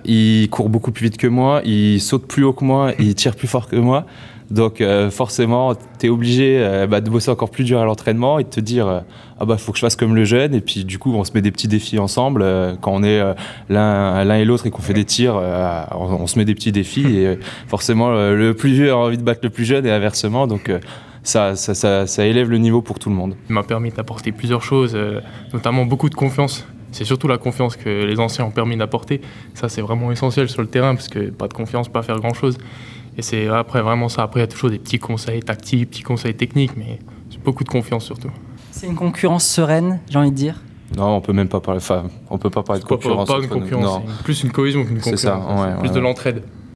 il court beaucoup plus vite que moi, il saute plus haut que moi, il tire plus fort que moi. Donc forcément, tu es obligé de bosser encore plus dur à l'entraînement et de te dire faut que je fasse comme le jeune. Et puis du coup, on se met des petits défis ensemble. Quand on est l'un et l'autre et qu'on fait des tirs, on se met des petits défis. Et forcément, le plus vieux a envie de battre le plus jeune et inversement. Donc ça élève le niveau pour tout le monde. Il m'a permis d'apporter plusieurs choses, notamment beaucoup de confiance. C'est surtout la confiance que les anciens ont permis d'apporter. Ça, c'est vraiment essentiel sur le terrain parce que pas de confiance, pas faire grand-chose. Et c'est après vraiment ça. Après, il y a toujours des petits conseils tactiques, petits conseils techniques, mais c'est beaucoup de confiance surtout. C'est une concurrence sereine, j'ai envie de dire. Non, on peut même pas parler. Enfin, on peut pas parler de concurrence. Pas de concurrence, c'est plus une cohésion qu'une concurrence. C'est ça. Ouais, plus de l'entraide.